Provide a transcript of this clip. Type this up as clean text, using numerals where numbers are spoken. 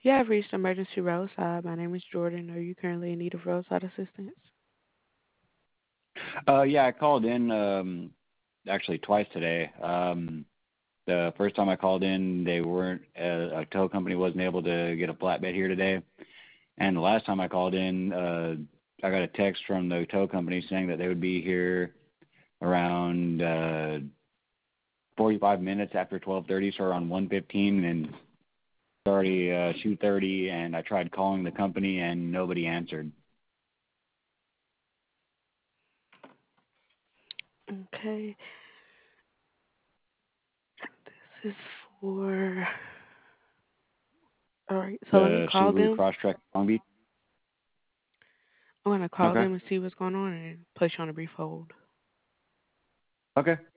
You have reached Emergency Roadside. My name is Jordan. Are you currently in need of roadside assistance? Yeah, I called in actually twice today. The first time I called in, they weren't a tow company wasn't able to get a flatbed here today. And the last time I called in, I got a text from the tow company saying that they would be here around 45 minutes after 12:30, so around 1:15, and it's already 2:30, and I tried calling the company and nobody answered. Okay. This is for. All right. So let me The call Subaru them. Crosstrek Long Beach. I'm gonna call Okay. them and see what's going on and place you on a brief hold. Okay.